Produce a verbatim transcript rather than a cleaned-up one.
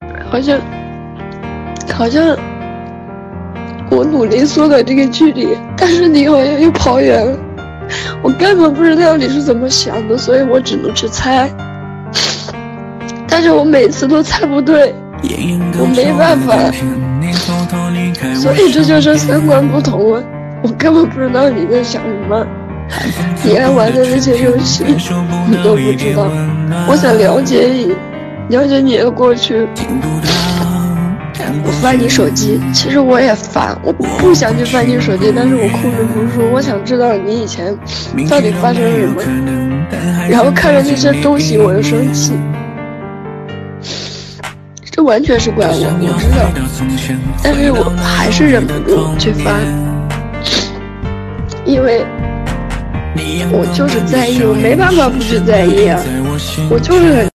好像好像我努力缩短这个距离，但是你好像又跑远了。我根本不知道你是怎么想的，所以我只能去猜。但是我每次都猜不对，我没办法，所以这就是三观不同了。我根本不知道你在想什么，你爱玩的那些游戏你都不知道。我想了解你，了解你的过去。我翻你手机，其实我也翻，我不想去翻你手机，但是我控制不住，我想知道你以前到底发生了什么，然后看着那些东西我又生气，这完全是怪我，我知道，但是我还是忍不住去翻，因为我就是在意，我没办法不去在意啊，我就是很